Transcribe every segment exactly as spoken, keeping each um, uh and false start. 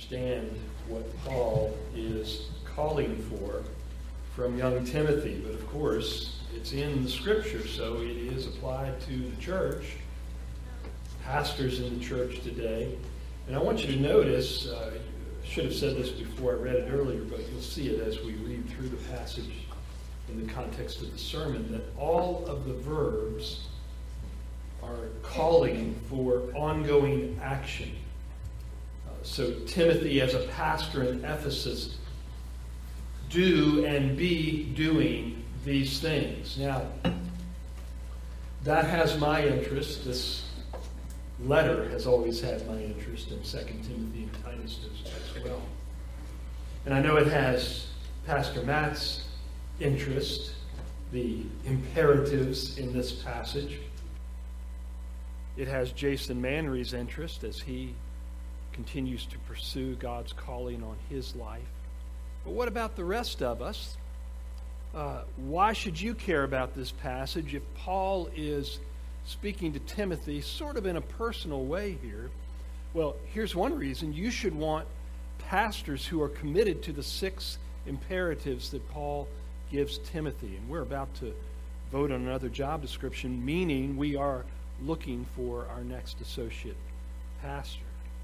understand what Paul is calling for from young Timothy. But of course, it's in the Scripture, so it is applied to the church, pastors in the church today. And I want you to notice, uh, I should have said this before I read it earlier, but you'll see it as we read through the passage in the context of the sermon, that all of the verbs are calling for ongoing action. Uh, so Timothy, as a pastor in Ephesus, do and be doing these things. Now, that has my interest. This letter has always had my interest, and Second Timothy and Titus does as well. And I know it has Pastor Matt's interest, the imperatives in this passage. It has Jason Manry's interest as he continues to pursue God's calling on his life. But what about the rest of us? Uh, why should you care about this passage if Paul is speaking to Timothy sort of in a personal way here? Well, here's one reason. You should want pastors who are committed to the six imperatives that Paul gives Timothy. And we're about to vote on another job description, meaning we are looking for our next associate pastor.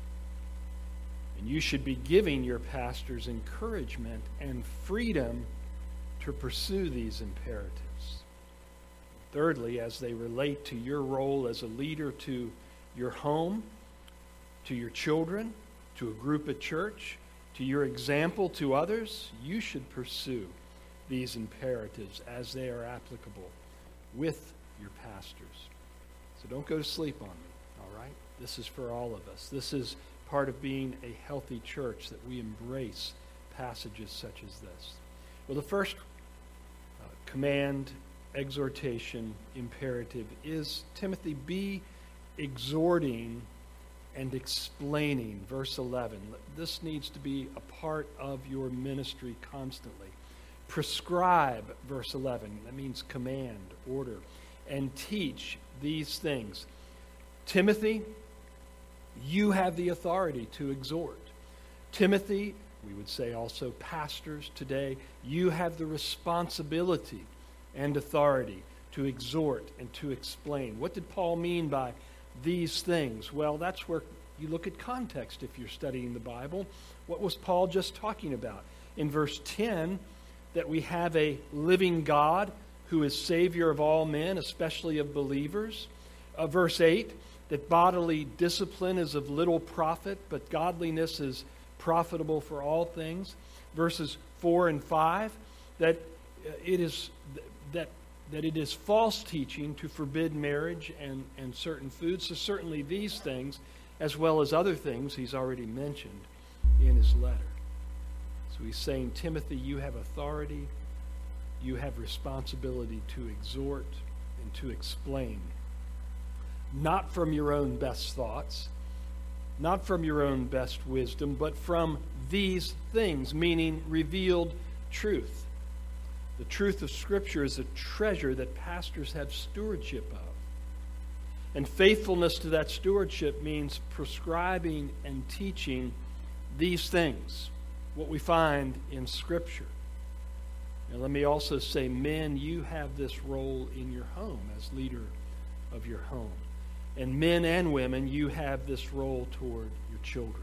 And you should be giving your pastors encouragement and freedom to pursue these imperatives. Thirdly, as they relate to your role as a leader to your home, to your children, to a group at church, to your example to others, you should pursue these imperatives as they are applicable with your pastors. So don't go to sleep on me, all right? This is for all of us. This is part of being a healthy church, that we embrace passages such as this. Well, the first uh, command, exhortation, imperative is, Timothy, be exhorting and explaining. Verse eleven. This needs to be a part of your ministry constantly. Prescribe, verse eleven. That means command, order, and teach these things. Timothy, you have the authority to exhort. Timothy, we would say also pastors today, you have the responsibility and authority to exhort and to explain. What did Paul mean by these things? Well, that's where you look at context if you're studying the Bible. What was Paul just talking about? In verse ten, that we have a living God who is Savior of all men, especially of believers. Uh, verse eight, that bodily discipline is of little profit, but godliness is profitable for all things. Verses four and five, that it is that that it is false teaching to forbid marriage and, and certain foods. So certainly these things, as well as other things he's already mentioned in his letter. So he's saying, Timothy, you have authority, you have responsibility to exhort and to explain. Not from your own best thoughts, not from your own best wisdom, but from these things, meaning revealed truth. The truth of Scripture is a treasure that pastors have stewardship of. And faithfulness to that stewardship means prescribing and teaching these things, what we find in Scripture. Now let me also say, men, you have this role in your home as leader of your home. And men and women, you have this role toward your children.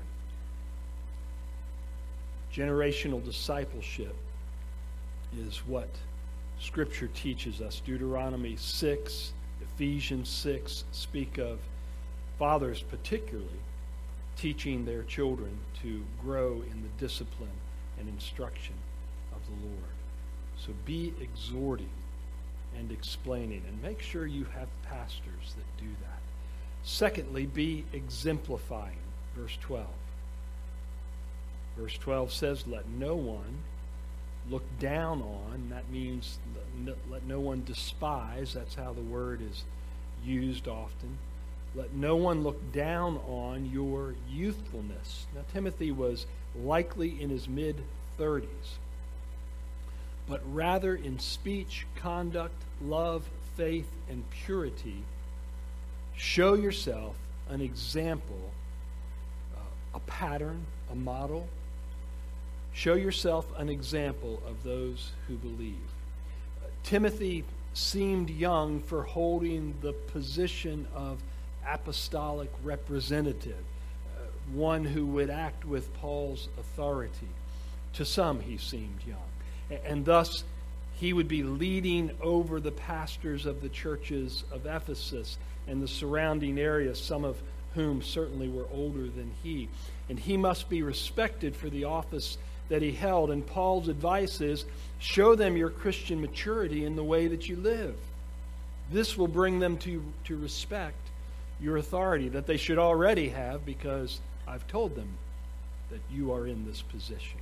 Generational discipleship is what Scripture teaches us. Deuteronomy six, Ephesians six speak of fathers particularly teaching their children to grow in the discipline and instruction of the Lord. So be exhorting and explaining, and make sure you have pastors that do that. Secondly, be exemplifying. Verse twelve. Verse twelve says, let no one look down on. That means let no one despise. That's how the word is used often. Let no one look down on your youthfulness. Now, Timothy was likely in his mid-thirties. But rather in speech, conduct, love, faith, and purity, show yourself an example uh, a pattern, a model. Show yourself an example of those who believe. Timothy seemed young for holding the position of apostolic representative, uh, one who would act with Paul's authority. To some, he seemed young. And thus, he would be leading over the pastors of the churches of Ephesus and the surrounding areas, some of whom certainly were older than he. And he must be respected for the office that he held. And Paul's advice is, show them your Christian maturity in the way that you live. This will bring them to, to respect your authority that they should already have, because I've told them that you are in this position.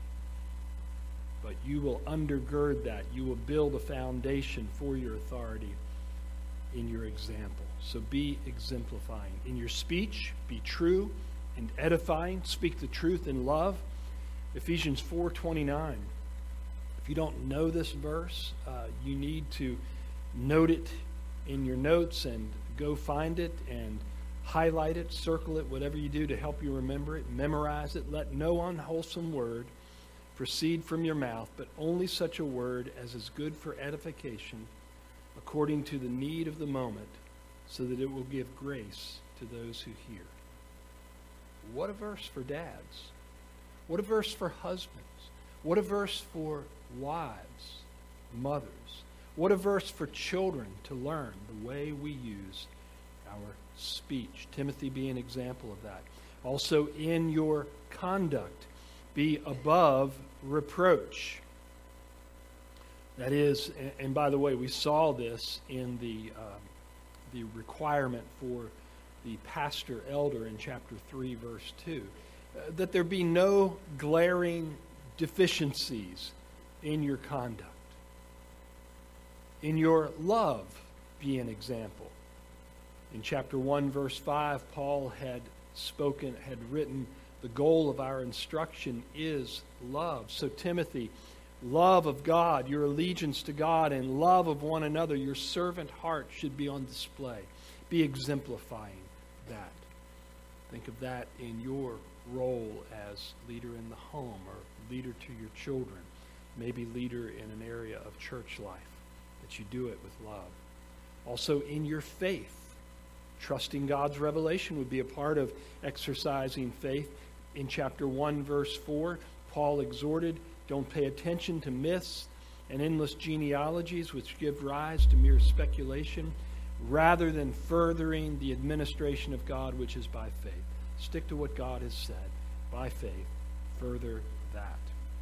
But you will undergird that. You will build a foundation for your authority in your example. So be exemplifying. In your speech, be true and edifying. Speak the truth in love. Ephesians four twenty-nine. If you don't know this verse, uh, you need to note it in your notes and go find it and highlight it, circle it, whatever you do to help you remember it. Memorize it. Let no unwholesome word proceed from your mouth, but only such a word as is good for edification, according to the need of the moment, so that it will give grace to those who hear. What a verse for dads. What a verse for husbands. What a verse for wives, mothers. What a verse for children to learn the way we use our speech. Timothy, be an example of that. Also, in your conduct, be above reproach. That is, and by the way, we saw this in the uh, the requirement for the pastor elder in chapter three, verse two, uh, that there be no glaring deficiencies in your conduct. In your love, be an example. In chapter one, verse five, Paul had spoken, had written, the goal of our instruction is love. So Timothy, love of God, your allegiance to God, and love of one another, your servant heart should be on display. Be exemplifying that. Think of that in your role as leader in the home or leader to your children, maybe leader in an area of church life, that you do it with love. Also in your faith, trusting God's revelation would be a part of exercising faith. In chapter one, verse four, Paul exhorted, don't pay attention to myths and endless genealogies which give rise to mere speculation, rather than furthering the administration of God which is by faith. Stick to what God has said. By faith, further that.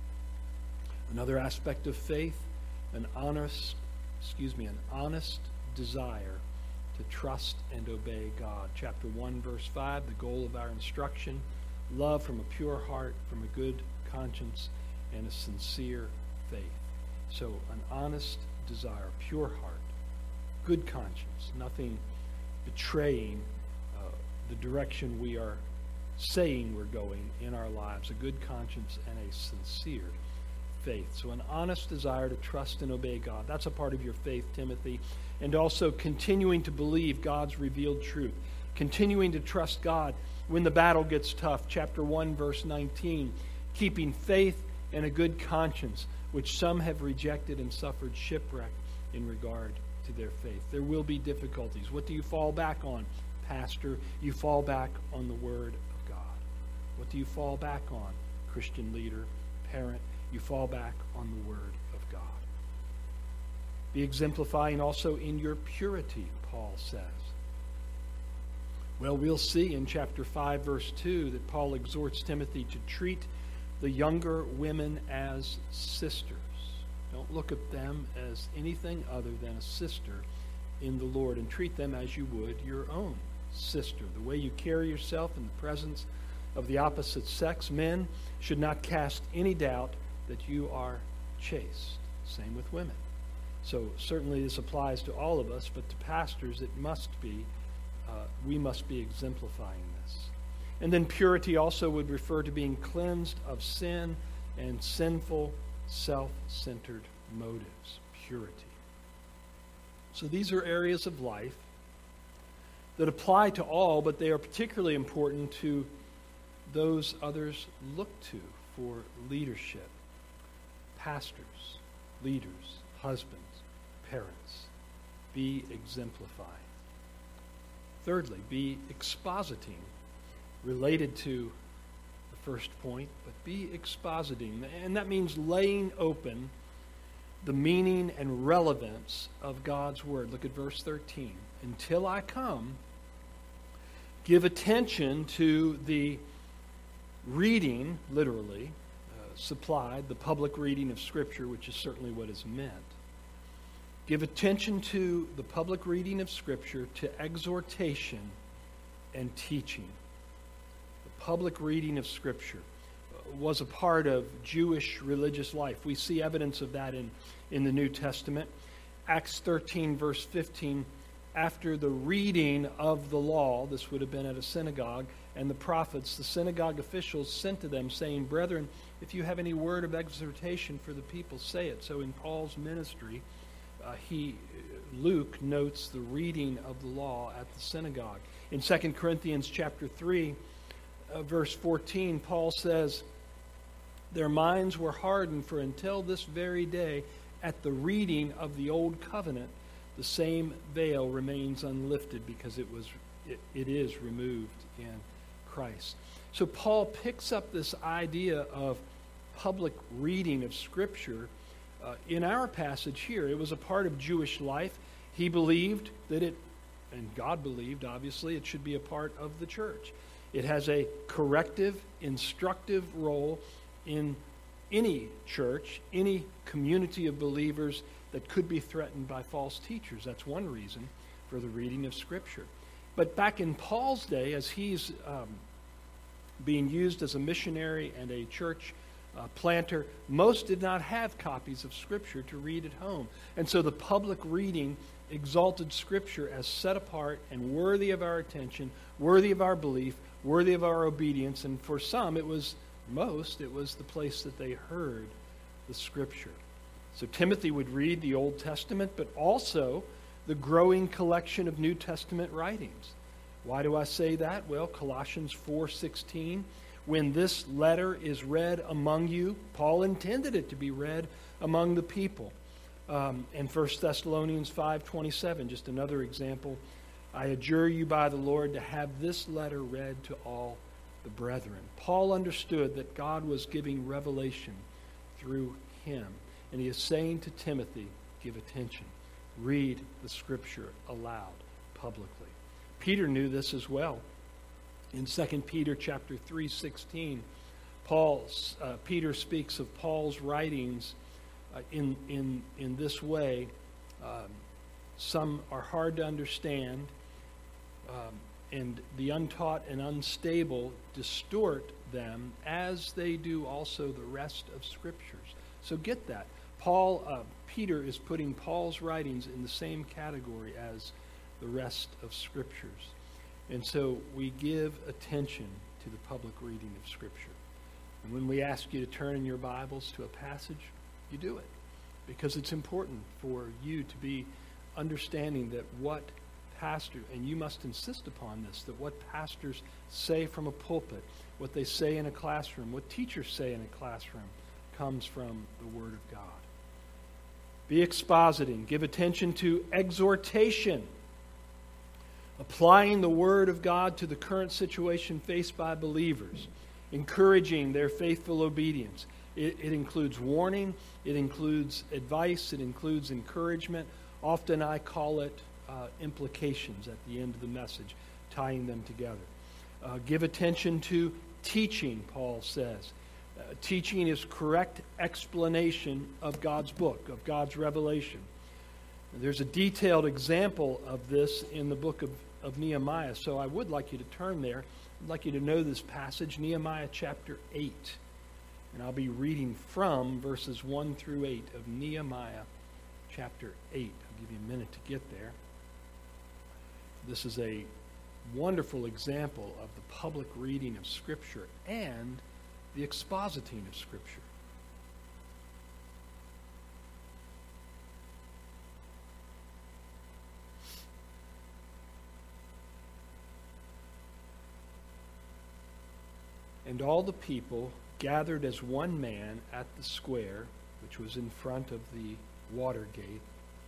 Another aspect of faith, an honest, excuse me, an honest desire to trust and obey God. Chapter one, verse five, the goal of our instruction, love from a pure heart, from a good conscience, and a sincere faith. So an honest desire, pure heart, good conscience, nothing betraying uh, the direction we are saying we're going in our lives, a good conscience and a sincere faith. So an honest desire to trust and obey God. That's a part of your faith, Timothy. And also continuing to believe God's revealed truth. Continuing to trust God when the battle gets tough. Chapter one, verse nineteen. Keeping faith and a good conscience, which some have rejected and suffered shipwreck in regard to their faith. There will be difficulties. What do you fall back on, pastor? You fall back on the Word of God. What do you fall back on, Christian leader, parent? You fall back on the Word of God. Be exemplifying also in your purity, Paul says. Well, we'll see in chapter five, verse two, that Paul exhorts Timothy to treat the younger women as sisters. Don't look at them as anything other than a sister in the Lord, and treat them as you would your own sister. The way you carry yourself in the presence of the opposite sex, men, should not cast any doubt that you are chaste. Same with women. So certainly this applies to all of us, but to pastors it must be, uh, we must be exemplifying this. And then purity also would refer to being cleansed of sin and sinful, self-centered motives. Purity. So these are areas of life that apply to all, but they are particularly important to those others look to for leadership. Pastors, leaders, husbands, parents. Be exemplifying. Thirdly, be expositing, related to the first point, but be expositing. And that means laying open the meaning and relevance of God's Word. Look at verse thirteen. Until I come, give attention to the reading, literally, uh, supplied, the public reading of Scripture, which is certainly what is meant. Give attention to the public reading of Scripture, to exhortation and teaching. The public reading of Scripture was a part of Jewish religious life. We see evidence of that in, in the New Testament. Acts thirteen, verse fifteen, after the reading of the law, this would have been at a synagogue, and the prophets, the synagogue officials sent to them, saying, Brethren, if you have any word of exhortation for the people, say it. So in Paul's ministry, uh, he, Luke notes the reading of the law at the synagogue. In Second Corinthians chapter three, uh, verse fourteen, Paul says, their minds were hardened, for until this very day, at the reading of the old covenant, the same veil remains unlifted, because it was it, it is removed in Christ. So Paul picks up this idea of public reading of Scripture uh, in our passage here. It was a part of Jewish life. He believed that it, and God believed, obviously, it should be a part of the church. It has a corrective, instructive role in any church, any community of believers that could be threatened by false teachers. That's one reason for the reading of Scripture. But back in Paul's day, as he's um, being used as a missionary and a church uh, planter, most did not have copies of Scripture to read at home. And so the public reading exalted Scripture as set apart and worthy of our attention, worthy of our belief, worthy of our obedience. And for some, it was most, it was the place that they heard the Scripture. So Timothy would read the Old Testament, but also the growing collection of New Testament writings. Why do I say that? Well, Colossians four sixteen, when this letter is read among you, Paul intended it to be read among the people. Um, and First Thessalonians five twenty-seven, just another example. I adjure you by the Lord to have this letter read to all the brethren. Paul understood that God was giving revelation through him. And he is saying to Timothy, give attention. Read the Scripture aloud, publicly. Peter knew this as well. In Second Peter chapter three sixteen, Paul, uh, Peter speaks of Paul's writings uh, in, in, in this way. Um, some are hard to understand, um, and the untaught and unstable distort them, as they do also the rest of Scriptures. So get that. Paul, uh, Peter is putting Paul's writings in the same category as the rest of Scriptures. And so we give attention to the public reading of Scripture. And when we ask you to turn in your Bibles to a passage, you do it. Because it's important for you to be understanding that what pastor, and you must insist upon this, that what pastors say from a pulpit, what they say in a classroom, what teachers say in a classroom, comes from the Word of God. Be expositing. Give attention to exhortation. Applying the Word of God to the current situation faced by believers. Encouraging their faithful obedience. It, it includes warning. It includes advice. It includes encouragement. Often I call it uh, implications at the end of the message, tying them together. Uh, give attention to teaching, Paul says. Uh, teaching is correct explanation of God's book, of God's revelation. There's a detailed example of this in the book of, of Nehemiah, so I would like you to turn there. I'd like you to know this passage, Nehemiah chapter eight. And I'll be reading from verses one through eight of Nehemiah chapter eight. I'll give you a minute to get there. This is a wonderful example of the public reading of Scripture and the expositing of Scripture. And all the people gathered as one man at the square, which was in front of the water gate.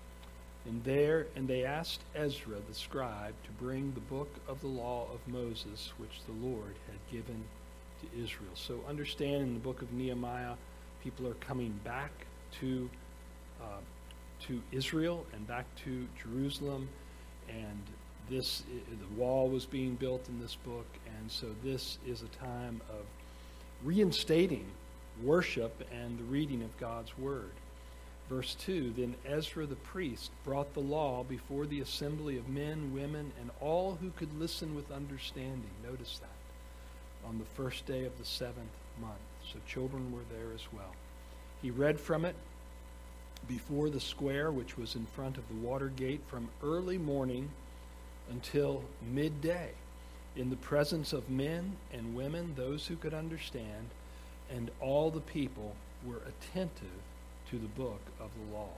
And there, and they asked Ezra the scribe to bring the book of the law of Moses, which the Lord had given to Israel. So understand, in the book of Nehemiah, people are coming back to uh, to Israel and back to Jerusalem, and this the wall was being built in this book, and so this is a time of reinstating worship and the reading of God's word. Verse two, then Ezra the priest brought the law before the assembly of men, women, and all who could listen with understanding. Notice that. On the first day of the seventh month. So children were there as well. He read from it before the square, which was in front of the water gate, from early morning until midday, in the presence of men and women, those who could understand, and all the people were attentive to the book of the law.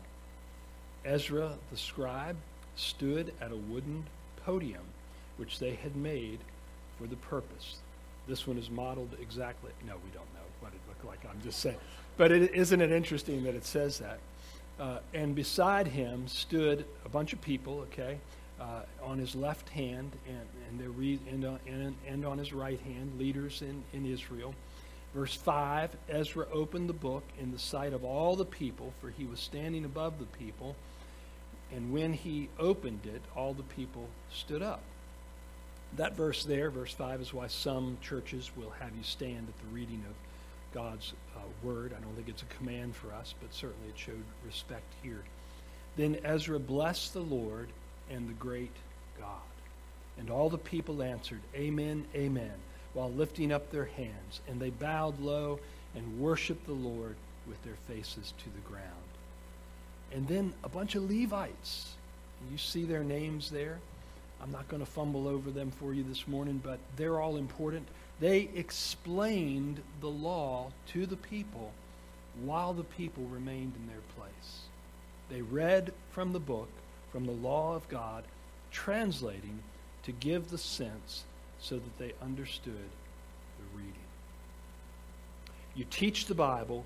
Ezra the scribe stood at a wooden podium, which they had made for the purpose. This one is modeled exactly, no, we don't know what it looked like, I'm just saying. But it, isn't it interesting that it says that? Uh, and beside him stood a bunch of people, okay, uh, on his left hand and, and, they read, and, uh, and, and on his right hand, leaders in, in Israel. Verse five, Ezra opened the book in the sight of all the people, for he was standing above the people. And when he opened it, all the people stood up. That verse there, verse five, is why some churches will have you stand at the reading of God's uh, word. I don't think it's a command for us, but certainly it showed respect here. Then Ezra blessed the Lord and the great God. And all the people answered, Amen, Amen, while lifting up their hands. And they bowed low and worshiped the Lord with their faces to the ground. And then a bunch of Levites. You see their names there. I'm not going to fumble over them for you this morning, but they're all important. They explained the law to the people while the people remained in their place. They read from the book, from the law of God, translating to give the sense so that they understood the reading. You teach the Bible,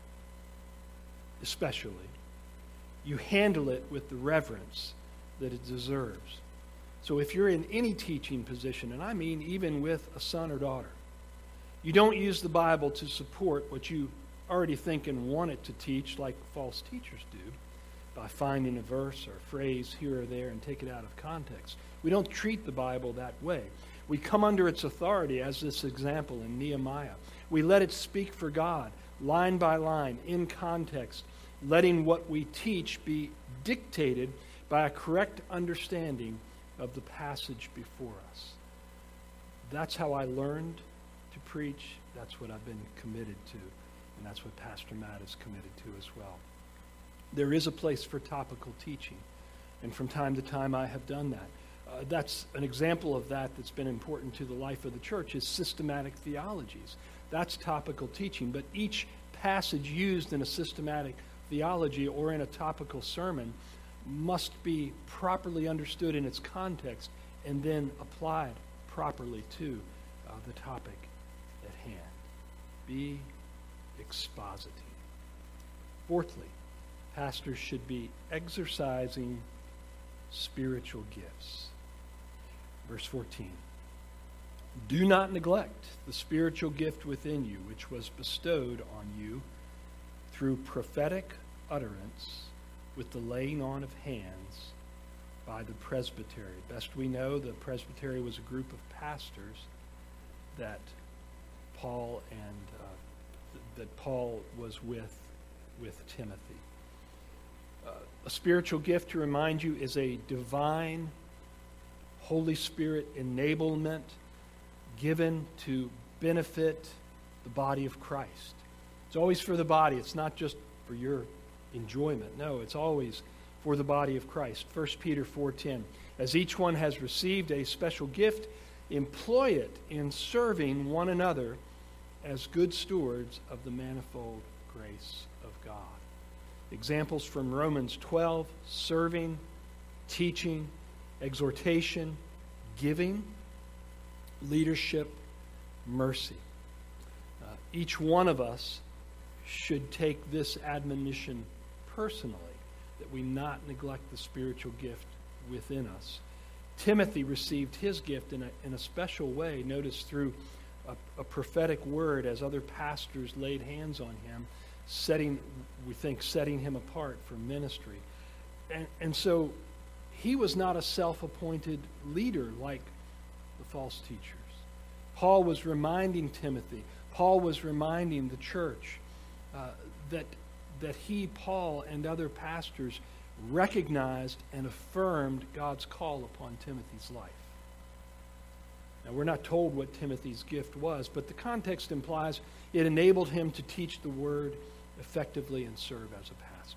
especially. You handle it with the reverence that it deserves. So if you're in any teaching position, and I mean even with a son or daughter, you don't use the Bible to support what you already think and want it to teach, like false teachers do, by finding a verse or a phrase here or there and take it out of context. We don't treat the Bible that way. We come under its authority, as this example in Nehemiah. We let it speak for God, line by line, in context, letting what we teach be dictated by a correct understanding of the passage before us. That's how I learned to preach. That's what I've been committed to. And that's what Pastor Matt is committed to as well. There is a place for topical teaching. And from time to time I have done that. Uh, that's an example of that that's been important to the life of the church, is systematic theologies. That's topical teaching. But each passage used in a systematic theology or in a topical sermon must be properly understood in its context and then applied properly to uh, the topic at hand. Be expositing. Fourthly, pastors should be exercising spiritual gifts. Verse fourteen. Do not neglect the spiritual gift within you, which was bestowed on you through prophetic utterance, with the laying on of hands by the presbytery. Best we know, the presbytery was a group of pastors that Paul and uh, th- that Paul was with with Timothy. Uh, a spiritual gift, to remind you, is a divine Holy Spirit enablement given to benefit the body of Christ. It's always for the body. It's not just for your enjoyment. No, it's always for the body of Christ. First Peter four ten. As each one has received a special gift, employ it in serving one another as good stewards of the manifold grace of God. Examples from Romans twelve: serving, teaching, exhortation, giving, leadership, mercy. each one of us should take this admonition personally, that we not neglect the spiritual gift within us. Timothy received his gift in a, in a special way, notice through a, a prophetic word as other pastors laid hands on him, setting, we think, setting him apart for ministry. And, and so he was not a self-appointed leader like the false teachers. Paul was reminding Timothy, Paul was reminding the church uh, that, that he, Paul, and other pastors recognized and affirmed God's call upon Timothy's life. Now, we're not told what Timothy's gift was, but the context implies it enabled him to teach the word effectively and serve as a pastor.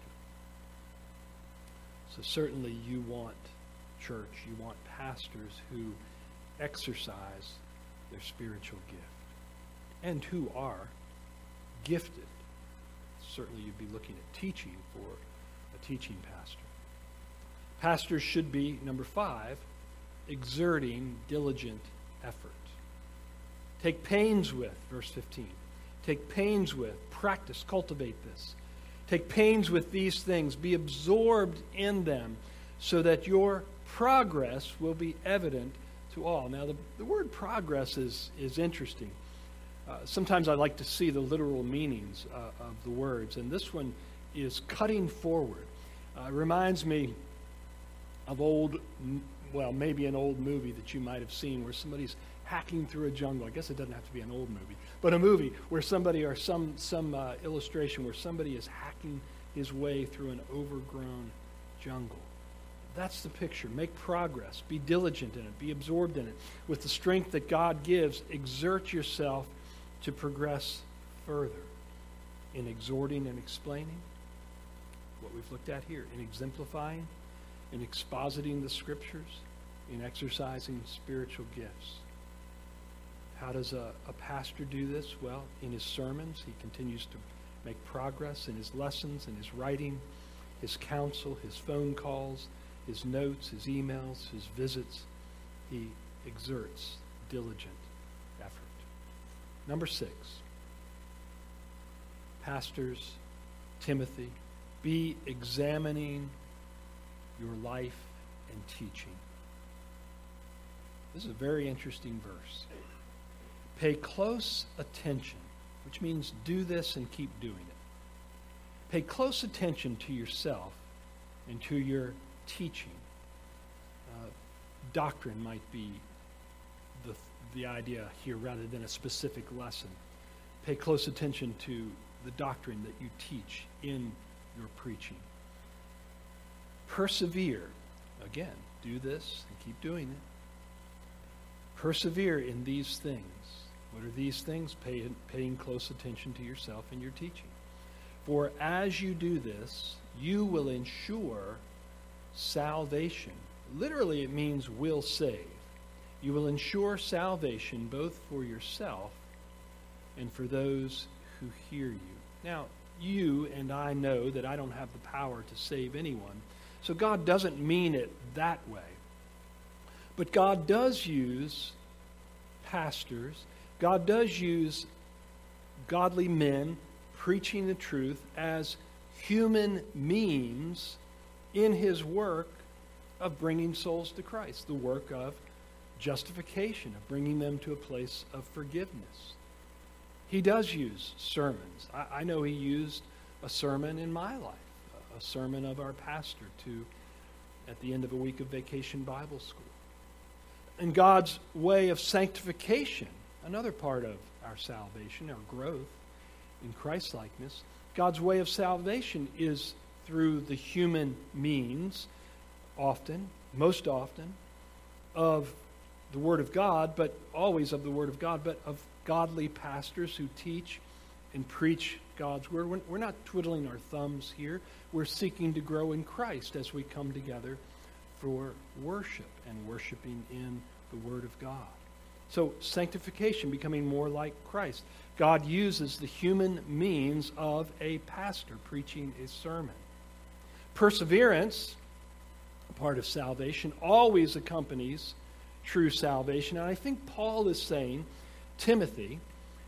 So certainly you want church, you want pastors who exercise their spiritual gift and who are gifted. Certainly you'd be looking at teaching for a teaching pastor. Pastors should be, number five, exerting diligent effort. Take pains with, verse fifteen, take pains with, practice, cultivate this. Take pains with these things, be absorbed in them, so that your progress will be evident to all. Now, the, the word progress is, is interesting. Uh, sometimes I like to see the literal meanings uh, of the words, and this one is cutting forward. Uh, it reminds me of old, well, maybe an old movie that you might have seen where somebody's hacking through a jungle. I guess it doesn't have to be an old movie, but a movie where somebody, or some, some uh, illustration where somebody is hacking his way through an overgrown jungle. That's the picture. Make progress. Be diligent in it. Be absorbed in it. With the strength that God gives, exert yourself to progress further in exhorting and explaining what we've looked at here, in exemplifying, in expositing the Scriptures, in exercising spiritual gifts. How does a, a pastor do this? Well, in his sermons, he continues to make progress in his lessons, in his writing, his counsel, his phone calls, his notes, his emails, his visits. He exerts diligent effort. Number six, pastors, Timothy, be examining your life and teaching. This is a very interesting verse. Pay close attention, which means do this and keep doing it. Pay close attention to yourself and to your teaching. Uh, doctrine might be the, the idea here rather than a specific lesson. Pay close attention to the doctrine that you teach in your preaching. Persevere. Again, do this and keep doing it. Persevere in these things. What are these things? Pay, paying close attention to yourself and your teaching. For as you do this, you will ensure salvation. Literally, it means will save. You will ensure salvation both for yourself and for those who hear you. Now, you and I know that I don't have the power to save anyone, so God doesn't mean it that way. But God does use pastors, God does use godly men preaching the truth as human means in his work of bringing souls to Christ, the work of justification, of bringing them to a place of forgiveness. He does use sermons. I, I know he used a sermon in my life, a sermon of our pastor to, at the end of a week of Vacation Bible School. And God's way of sanctification, another part of our salvation, our growth in Christ-likeness, God's way of salvation is through the human means, often, most often, of the Word of God, but always of the Word of God, but of godly pastors who teach and preach God's Word. We're, we're not twiddling our thumbs here. We're seeking to grow in Christ as we come together for worship and worshiping in the Word of God. So sanctification, becoming more like Christ. God uses the human means of a pastor preaching a sermon. Perseverance, a part of salvation, always accompanies true salvation. And I think Paul is saying, Timothy,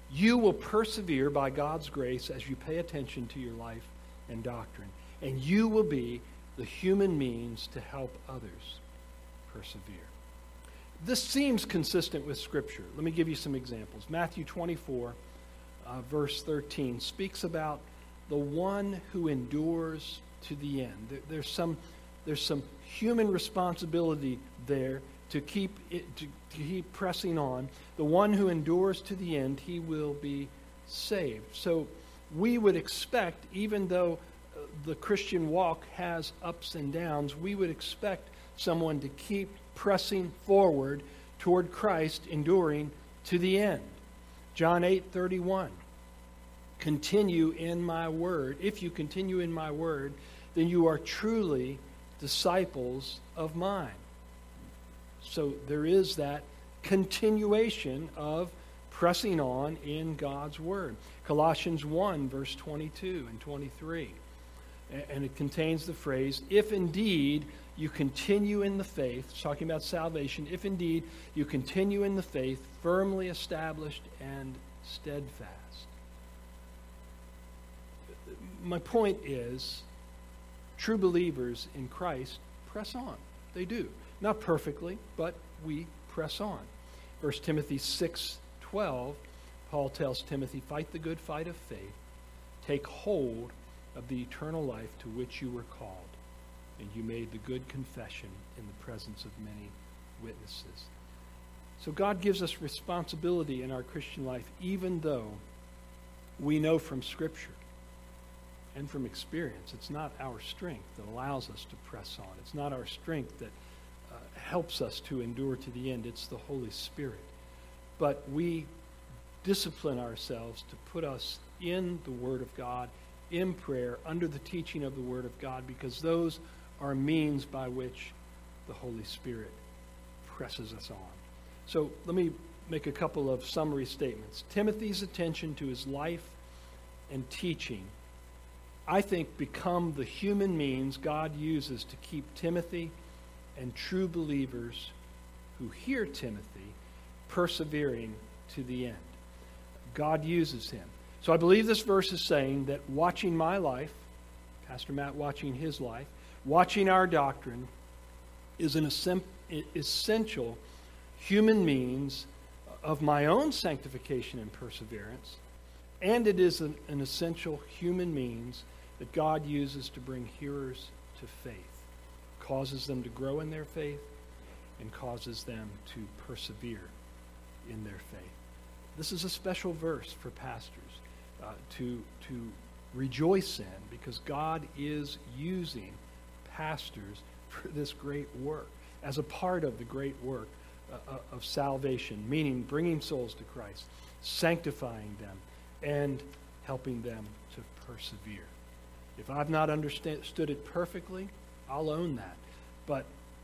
You will persevere by God's grace as you pay attention to your life and doctrine. And you will be the human means to help others persevere. This seems consistent with Scripture. Let me give you some examples. Matthew twenty-four, uh, verse thirteen, speaks about the one who endures to the end. There, there's some, there's some human responsibility there to keep it, to, to keep pressing on. The one who endures to the end, he will be saved. So we would expect, even though the Christian walk has ups and downs, we would expect someone to keep pressing forward toward Christ, enduring to the end. John eight thirty-one. Continue in my word. If you continue in my word, then you are truly disciples of mine. So there is that continuation of pressing on in God's word. Colossians one, verse twenty-two and twenty-three. And it contains the phrase, if indeed you continue in the faith, it's talking about salvation, if indeed you continue in the faith, firmly established and steadfast. My point is, true believers in Christ press on. They do. Not perfectly, but we press on. First Timothy six twelve, Paul tells Timothy, fight the good fight of faith, take hold of the eternal life to which you were called, and you made the good confession in the presence of many witnesses. So God gives us responsibility in our Christian life, even though we know from Scripture and from experience, it's not our strength that allows us to press on. It's not our strength that uh, helps us to endure to the end. It's the Holy Spirit. But we discipline ourselves to put us in the Word of God, in prayer, under the teaching of the Word of God, because those are means by which the Holy Spirit presses us on. So let me make a couple of summary statements. Timothy's attention to his life and teaching, I think, become the human means God uses to keep Timothy and true believers who hear Timothy persevering to the end. God uses him. So I believe this verse is saying that watching my life, Pastor Matt watching his life, watching our doctrine is an essential human means of my own sanctification and perseverance, and it is an, an essential human means that God uses to bring hearers to faith, causes them to grow in their faith, and causes them to persevere in their faith. This is a special verse for pastors uh, to, to rejoice in, because God is using pastors for this great work, as a part of the great work uh, of salvation, meaning bringing souls to Christ, sanctifying them, and helping them to persevere. If I've not understood it perfectly, I'll own that. But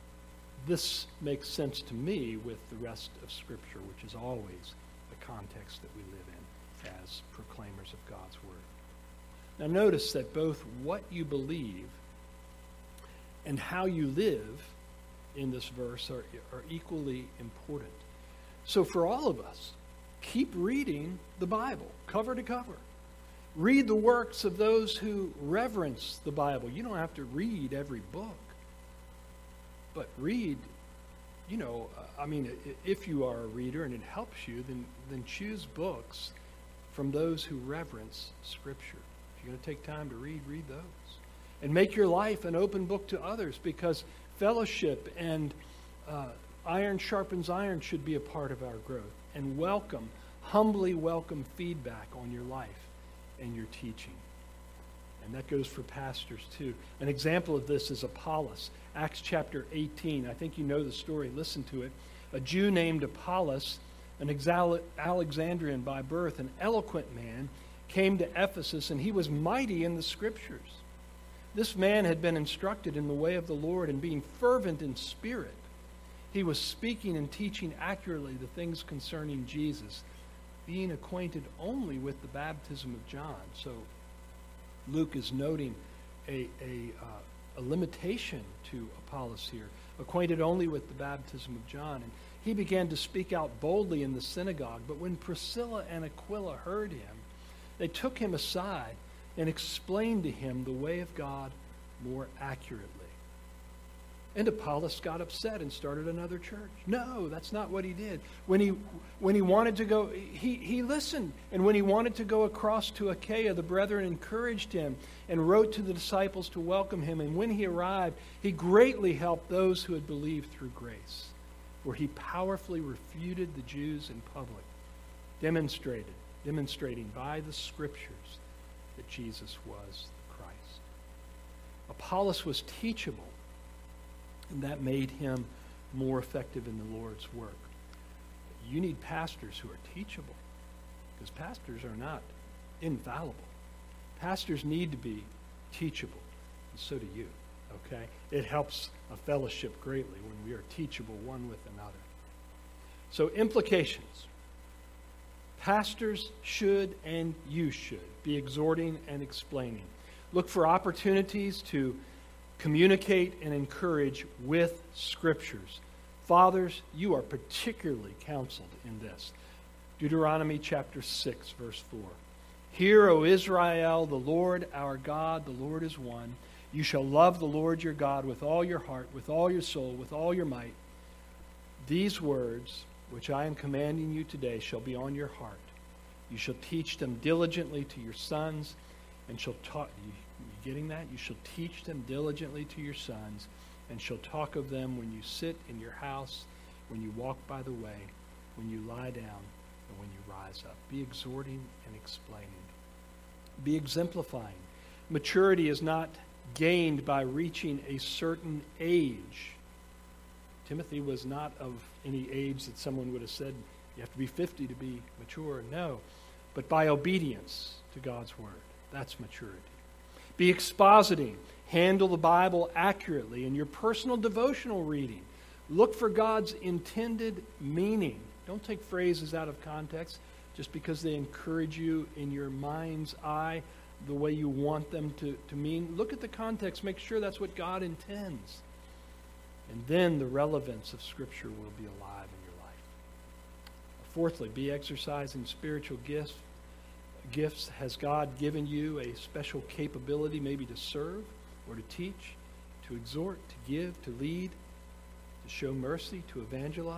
this makes sense to me with the rest of Scripture, which is always the context that we live in as proclaimers of God's Word. Now notice that both what you believe and how you live in this verse are, are equally important. So for all of us, keep reading the Bible, cover to cover. Read the works of those who reverence the Bible. You don't have to read every book, but read, you know, I mean, if you are a reader and it helps you, then, then choose books from those who reverence Scripture. If you're going to take time to read, read those. And make your life an open book to others, because fellowship and uh, iron sharpens iron should be a part of our growth. And welcome, humbly welcome feedback on your life and your teaching. And that goes for pastors too. An example of this is Apollos. Acts chapter eighteen. I think you know the story. Listen to it. A Jew named Apollos, an Alexandrian by birth, an eloquent man, came to Ephesus, and he was mighty in the Scriptures. This man had been instructed in the way of the Lord, and being fervent in spirit, he was speaking and teaching accurately the things concerning Jesus, being acquainted only with the baptism of John. So Luke is noting a, a, uh, a limitation to Apollos here, acquainted only with the baptism of John. And he began to speak out boldly in the synagogue. But when Priscilla and Aquila heard him, they took him aside and explained to him the way of God more accurately. And Apollos got upset and started another church. No, that's not what he did. When he when he wanted to go, he, he listened. And when he wanted to go across to Achaia, the brethren encouraged him and wrote to the disciples to welcome him. And when he arrived, he greatly helped those who had believed through grace, where he powerfully refuted the Jews in public, demonstrated, demonstrating by the Scriptures that Jesus was the Christ. Apollos was teachable, and that made him more effective in the Lord's work. You need pastors who are teachable, because pastors are not infallible. Pastors need to be teachable, and so do you, okay? It helps a fellowship greatly when we are teachable one with another. So implications. Pastors should, and you should, be exhorting and explaining. Look for opportunities to communicate and encourage with Scriptures. Fathers, you are particularly counseled in this. Deuteronomy chapter six, verse four. Hear, O Israel, the Lord our God, the Lord is one. You shall love the Lord your God with all your heart, with all your soul, with all your might. These words, which I am commanding you today, shall be on your heart. You shall teach them diligently to your sons, and shall taught you. You getting that? You shall teach them diligently to your sons, and shall talk of them when you sit in your house, when you walk by the way, when you lie down, and when you rise up. Be exhorting and explaining. Be exemplifying. Maturity is not gained by reaching a certain age. Timothy was not of any age that someone would have said, you have to be fifty to be mature. No, but by obedience to God's word. That's maturity. Be expositing. Handle the Bible accurately in your personal devotional reading. Look for God's intended meaning. Don't take phrases out of context just because they encourage you in your mind's eye the way you want them to, to mean. Look at the context. Make sure that's what God intends. And then the relevance of Scripture will be alive in your life. Fourthly, be exercising spiritual gifts. Gifts. Has God given you a special capability maybe to serve or to teach, to exhort, to give, to lead, to show mercy, to evangelize?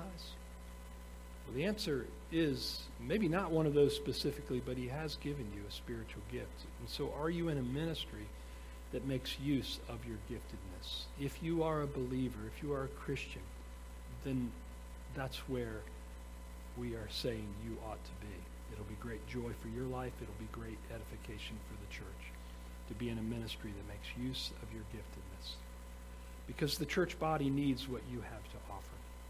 Well, the answer is maybe not one of those specifically, but he has given you a spiritual gift. And so are you in a ministry that makes use of your giftedness? If you are a believer, if you are a Christian, then that's where we are saying you ought to be. It'll be great joy for your life. It'll be great edification for the church to be in a ministry that makes use of your giftedness. Because the church body needs what you have to offer.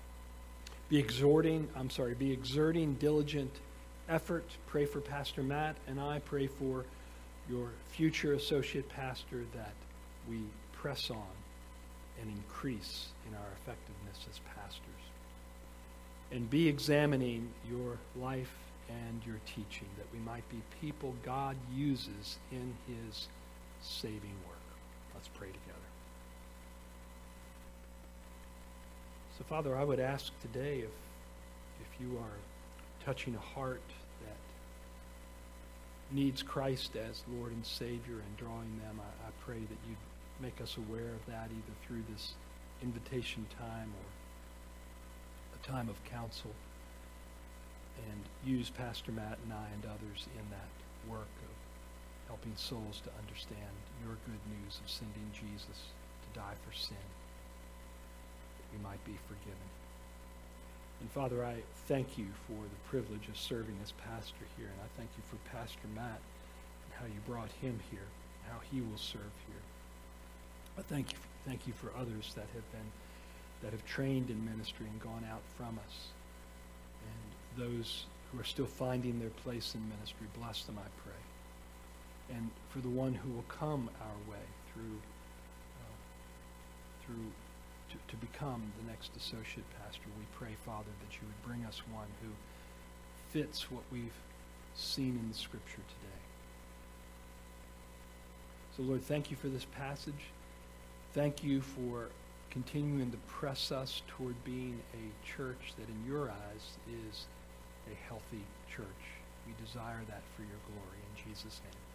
Be exhorting, I'm sorry, be exerting diligent effort. Pray for Pastor Matt, and I pray for your future associate pastor that we press on and increase in our effectiveness as pastors. And be examining your life and your teaching, that we might be people God uses in his saving work. Let's pray together. So, Father, I would ask today if, if you are touching a heart that needs Christ as Lord and Savior and drawing them, I, I pray that you'd make us aware of that either through this invitation time or a time of counsel, and use Pastor Matt and I and others in that work of helping souls to understand your good news of sending Jesus to die for sin, that we might be forgiven. And Father, I thank you for the privilege of serving as pastor here, and I thank you for Pastor Matt and how you brought him here, and how he will serve here. I thank you, thank you for others that have been, that have trained in ministry and gone out from us. And those who are still finding their place in ministry, bless them, I pray. And for the one who will come our way through, uh, through to, to become the next associate pastor, we pray, Father, that you would bring us one who fits what we've seen in the Scripture today. So, Lord, thank you for this passage. Thank you for continuing to press us toward being a church that in your eyes is a healthy church. We desire that for your glory. In Jesus' name.